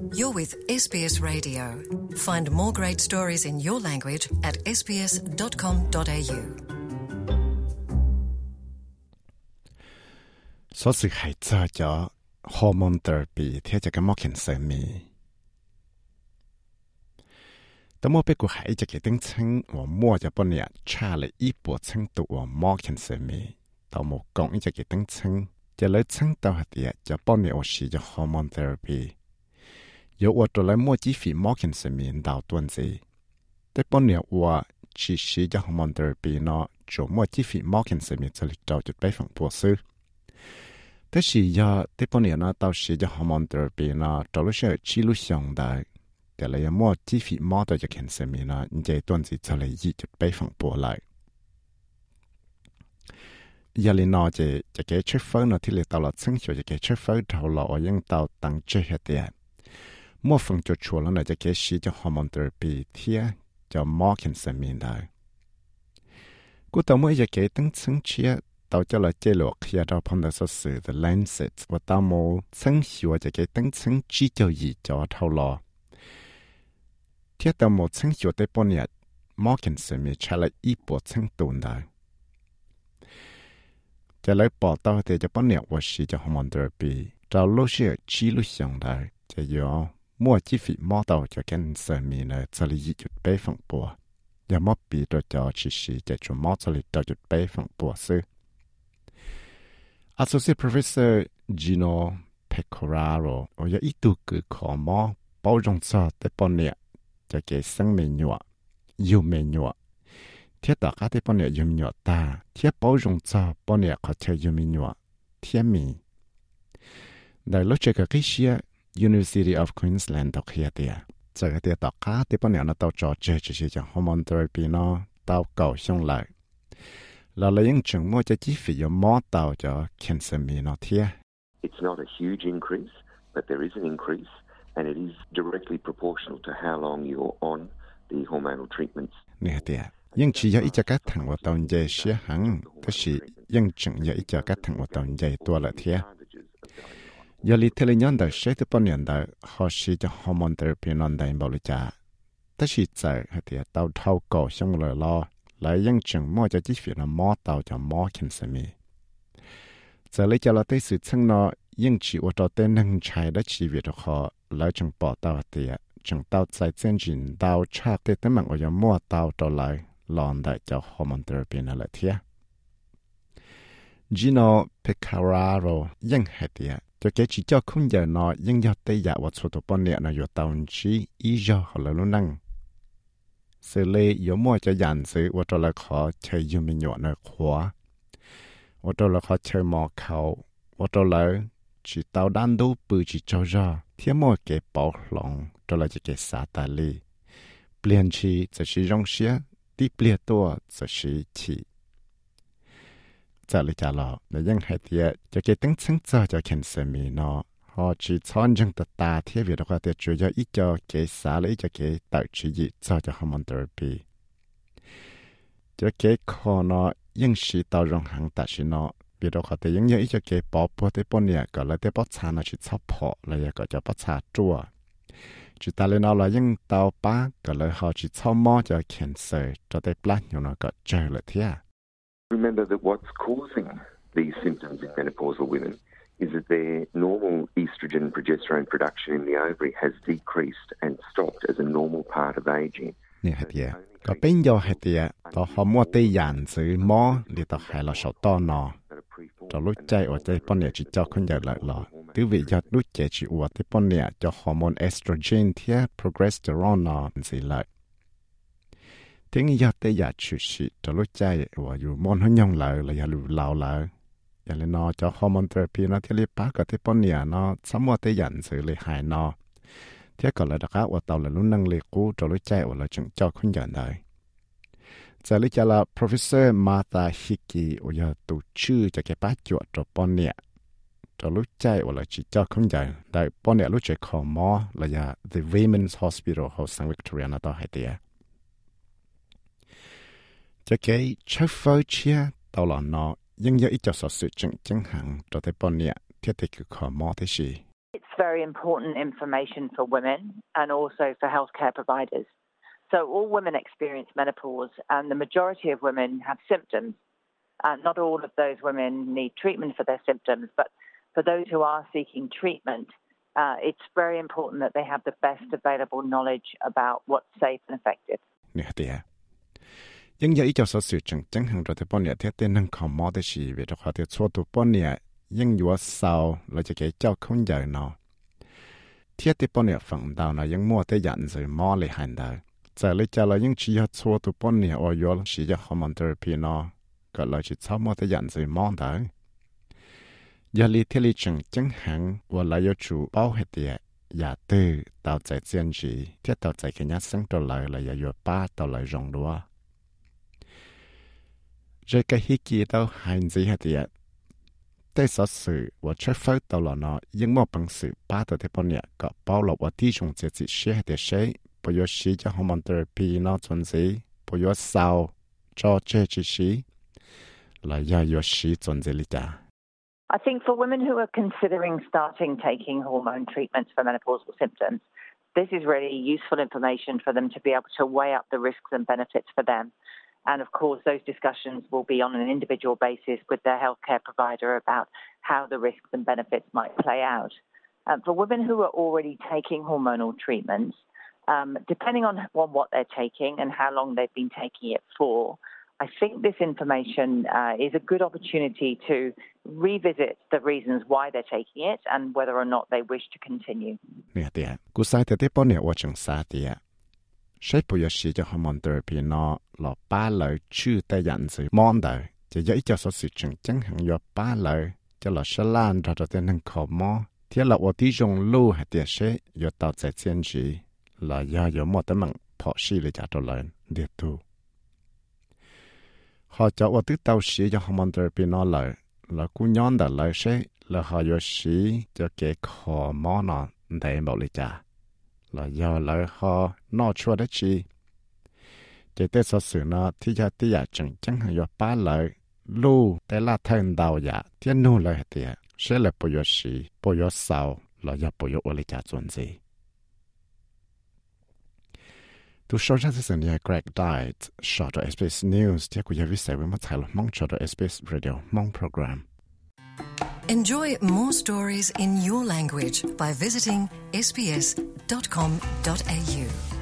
You're with SBS Radio. Find more great stories in your language at sbs.com.au. Số sự hãy cho hormone therapy theo cho cái mốc hiện sơ mi. Tớ mua bé của hãy cho cái tính chân và mua cho bọn nhà cha lại ít bộ chân tụ và mốc hiện sơ mi. Tớ mua cộng cho cái tính chân cho lấy chân tao hạt địa cho bọn nhà sử cho hormone therapy. Dù ở chỗ lấy mua chi phí mốc hiện sơ mi đào tuần gì. Thế bọn nhà chỉ sử cho hormone therapy nó chỗ mua chi phí mốc hiện sơ mi cho lịch trao chút bé phẳng bộ sư. Thế thì giờ thế bọn nhà nó tao sử cho hormone therapy nó cho lúc sẽ chỉ lúc xong đại để lấy mua chi phí mua cho cancer mi nó như tuần gì cho lấy gì chút bé phẳng bộ lại giờ lên nó chỉ cái chế phơi nó thì lấy tao là sinh cho cái chế phơi thầu lọ nhưng tao tăng chế hết đấy mua phần cho chua nó là cái sử cho hormone therapy thì cho mua cancer mi đại cú tao mới cái tăng sinh chia tao cho là chế lược khi tao phong được số sự The Lancet và tao mua sinh cho cái tăng sinh chỉ cho gì cho thầu lọ thiết tao một sinh cho tới bọn nhà mỏ kiến sự mi trả lại ít bộ sinh tồn đấy cho lấy bỏ tao thì cho bọn nhà và sử cho hormone therapy tao lúc sẽ chỉ lúc xong đấy cho do mua chi phí mỏ tao cho cancer mi này cho lấy ít chút bé phẳng bộ và mỏ bị tôi cho chỉ sử cho mỏ cho lấy cho chút bé phẳng bộ sư Associate Professor Gino Pecoraro ở ít tu cứ khó mỏ bảo rộng cho tới bọn nhà cho cái sinh mệnh nhọ, yêu mệnh nhọ. Thiết đó các cái bọn này yêu nhọ ta, thiết bảo rộng cho bọn này có chơi yêu mệnh nhọ, thiết mình. Đại lúc chơi cái xia University of Queensland đó kia đi, cho cái đó các cái bọn này nó tao cho chơi chỉ cho hormone therapy nó tao cầu xong lại. Là lấy những trường mua cho chi phí yêu mua tao cho cancer mi nó thiết. It's not a huge increase, but there is an increase. And it is directly proportional to how long you're on the hormonal treatments. Nè tiệt, nhưng chỉ có ít cho các thằng vào tàu dây xía hẳn, thế thì nhưng chẳng có ít cho các thằng vào tàu dây tua lại thiệt. Giờ lý thế nhân đời sẽ từ bao nhiêu đời họ sử cho hormone therapy non đại bảo lưu trả, thế thì giờ hay tiệt tàu thâu cổ xong rồi lo, lại nhưng chẳng mua cho chi phí là mua tàu cho mua cancer mi. Giờ lấy cho là tới sự chân nó nhưng chỉ ở đó tên nâng trái đã chỉ việc họ lại chẳng bỏ tao thì chẳng tao tại chân trình tao chắc để tới mạng ở mua tao trở lại lòn đại cho hormone therapy này lại thiệt. Gino Pecoraro nhưng hết tiệt cho cái chỉ cho không giờ nó nhưng do tây giả và số tổ bọn nè nó do tao chỉ ý do họ là luôn năng. Sự lệ có mua cho dàn sự và trở lại họ chơi dùng mình nhọ nơi khóa. Và trở lại họ chơi mò khẩu và trở lại chỉ tao đan đủ bự chỉ cho ra thiên mỗi cái bảo lòng trở lại cái xã ta li biến chỉ chỉ rong xía đi biến tua chỉ giờ lại trả lời là những hai tiệt cho cái tính sinh cho cancer mi nó họ chỉ chọn những ta thiết việc đó để chủ yếu ít cho cái xã lấy cho cái tạo chỉ gì cho hormone therapy cho cái khó nó những sự tạo rong hàng ta chỉ nó vì đó có thể những ít cho cái bảo bố tế bọn này có là tế bó xa nó chỉ sắp họ là có cho bó xa chua chỉ ta lên nó là những tàu bá có là họ chỉ sắp mò cho cancer cho tế blood nhưng nó có chơi lại thế. Remember that what's causing these symptoms in menopausal women is that their normal estrogen and progesterone production in the ovary has decreased and stopped as a normal part of aging. Nè hạt tiệt, có bên do hạt tiệt, tao họ mua tây dàn sự mò để tao hay là sầu to nọ. Cho lúc chạy ở đây bọn nè chỉ cho không giờ lại lọ. Từ vì giờ lúc chạy chỉ ở đây bọn nè cho hormone estrogen thì progesterone nó gì lại. Thế nhưng giờ đây giờ chịu sự cho lúc chạy ở dù môn hơi nhông lại là giờ lù lao lại. Giờ lên nó cho hormone therapy nó thì lấy bác ở đây bọn nè nó sắm mua tây dàn sự lấy hại nó. Thế còn là đặc ác ở tàu là lúc năng lực cũ cho lúc chạy ở là chẳng cho không giờ đây. Giờ lấy cho là Professor Martha Hickey ở giờ tổ chức cho cái bác chuột cho bọn nè cho lúc chạy ở là chỉ cho không dài đại bọn nè lúc chạy khó mò là giờ The Women's Hospital ở St. Victoria nó tao hay tiệt cho cái chất phơi chia tao là nó nhưng giờ ít cho sự chứng chứng hẳn cho thấy bọn nè thiết thì cứ khó mò thế gì. It's very important information for women and also for healthcare providers. So all women experience menopause, and the majority of women have symptoms. Not all of those women need treatment for their symptoms, but for those who are seeking treatment, it's very important that they have the best available knowledge about what's safe and effective. Nhưng giờ ý cho số sự chẳng hạn rồi thì bọn nhẹ thiết tên nâng khỏng mò tới gì về cho họ thì xua tụ bọn nhẹ nhưng dù sau là cho cái cháu không giờ nó thiết thì bọn nhẹ phẳng đào nó nhưng mua tới dặn rồi mò lại hành đời giờ lấy cho là những chỉ cho xua tụ bọn nhẹ ở yếu chỉ cho hormone therapy nó gọi là chỉ sau mua tới dặn rồi mò đời giờ lý thiết lý chẳng hạn và lại yếu chủ bao hết tiệt giả tư tạo giải chiến gì thiết tạo giải cái nhát sáng trở lại là yếu ba tạo lại rộng đua rồi cái hít kia đâu hành gì hết tiệt tại sao sự và chơi phơi tàu là nó nhưng mà bằng sự ba tờ thế bọn nhẹ có bao lộc và tí dùng chỉ xe hết xe bây giờ xí cho hormone therapy nó chuẩn gì bây giờ sau cho chơi chỉ xí là giờ xí chuẩn gì lịch à. I think for women who are considering starting taking hormone treatments for menopausal symptoms, this is really useful information for them to be able to weigh up the risks and benefits for them. And of course, those discussions will be on an individual basis with their healthcare provider about how the risks and benefits might play out. For women who are already taking hormonal treatments, depending on what they're taking and how long they've been taking it for, I think this information is a good opportunity to revisit the reasons why they're taking it and whether or not they wish to continue. Cú sai tới tiếp bọn nhẹ và chẳng xa tiệt. Sẽ bây giờ sử dụng hormone therapy nó là ba lời chưa tay dặn sự mong đời chỉ dễ cho số sự chẳng hạn do ba lời cho là sẽ lan ra cho tên năng khổ mò thế là ở tí dùng lưu hay tiệt sẽ do tạo giải chiến gì là do một tấm bằng phỏ xí để trả cho lời điệp thu họ cho ở tức tàu sử dụng hormone therapy nó là cú nhon đã lời sẽ là họ do sử cho cái khổ mò nó để bảo lý trả là do lời họ nó chua đấy chi chỉ tới số sự nó thì cho tí giả chẳng hạn do ba lời lưu để là thân đầu giả thiên nu lời thì sẽ là bây giờ sĩ bây giờ sau là do bây giờ ở lại trả chuẩn gì tu số ra sự này Greg died short of SBS News thì cũng như sẽ với một thay lòng mong cho SBS Radio mong program. Enjoy more stories in your language by visiting sbs.com.au.